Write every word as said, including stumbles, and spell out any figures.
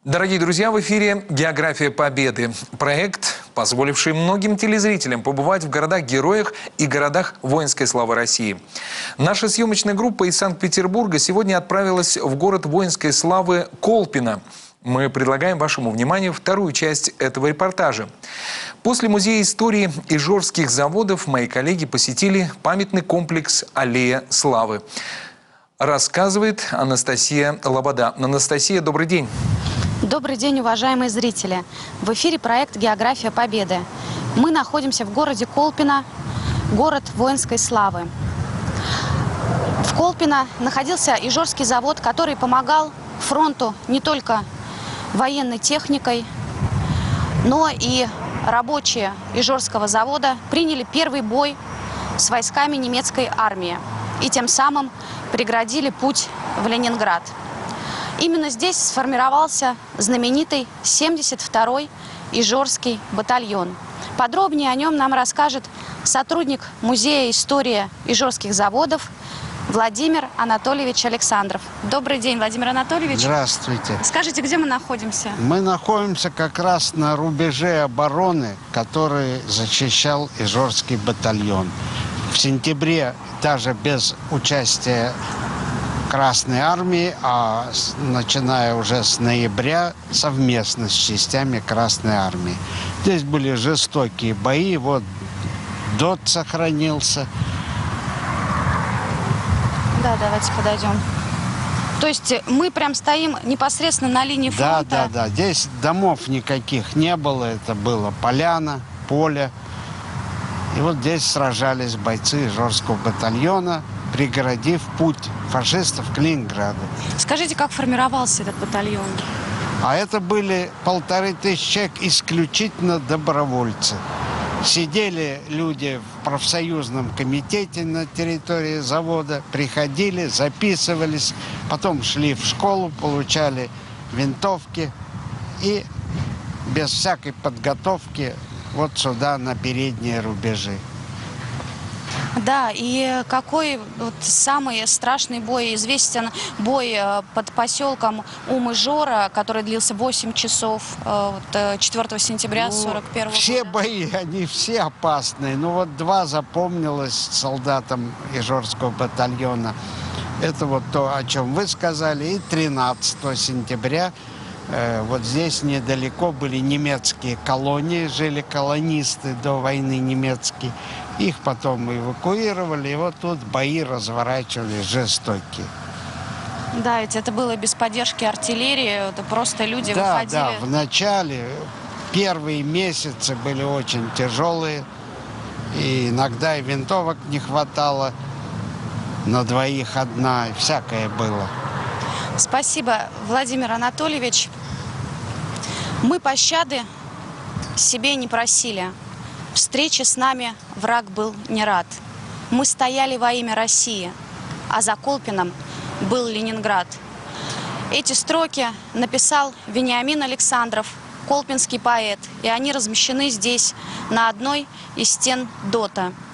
Дорогие друзья, в эфире «География Победы». Проект, позволивший многим телезрителям побывать в городах-героях и городах воинской славы России. Наша съемочная группа из Санкт-Петербурга сегодня отправилась в город воинской славы Колпино. Мы предлагаем вашему вниманию вторую часть этого репортажа. После Музея истории ижорских заводов мои коллеги посетили памятный комплекс «Аллея славы». Рассказывает Анастасия Лобода. Анастасия, добрый день. Добрый день, уважаемые зрители! В эфире проект «География Победы». Мы находимся в городе Колпино, город воинской славы. В Колпино находился ижорский завод, который помогал фронту не только военной техникой, но и рабочие ижорского завода приняли первый бой с войсками немецкой армии и тем самым преградили путь в Ленинград. Именно здесь сформировался знаменитый семьдесят второй ижорский батальон. Подробнее о нем нам расскажет сотрудник Музея истории ижорских заводов Владимир Анатольевич Александров. Добрый день, Владимир Анатольевич. Здравствуйте. Скажите, где мы находимся? Мы находимся как раз на рубеже обороны, который защищал ижорский батальон. В сентябре, даже без участия Красной армии, а с, начиная уже с ноября, совместно с частями Красной армии. Здесь были жестокие бои, вот ДОТ сохранился. Да, давайте подойдем. То есть мы прям стоим непосредственно на линии фронта? Да, да, да. Здесь домов никаких не было, это было поляна, поле. И вот здесь сражались бойцы ижорского батальона, преградив путь фашистов к Ленинграду. Скажите, как формировался этот батальон? А это были полторы тысячи человек исключительно добровольцы. Сидели люди в профсоюзном комитете на территории завода, приходили, записывались, потом шли в школу, получали винтовки и без всякой подготовки вот сюда, на передние рубежи. Да, и какой вот самый страшный бой? Известен бой под поселком Ум-Ижора, который длился восемь часов, вот, четвёртого сентября сорок первого ну, все года. бои, они все опасные. Ну вот два запомнилось солдатам ижорского батальона. Это вот то, о чем вы сказали. И тринадцатого сентября э, вот здесь недалеко были немецкие колонии, жили колонисты до войны немецкие. Их потом эвакуировали, и вот тут бои разворачивались жестокие. Да, ведь это было без поддержки артиллерии, это просто люди да, выходили. Да, в начале, первые месяцы были очень тяжелые, и иногда и винтовок не хватало, на двоих одна, и всякое было. Спасибо, Владимир Анатольевич. Мы пощады себе не просили. Встречи с нами враг был не рад. Мы стояли во имя России, а за Колпином был Ленинград. Эти строки написал Вениамин Александров, колпинский поэт, и они размещены здесь, на одной из стен ДОТа.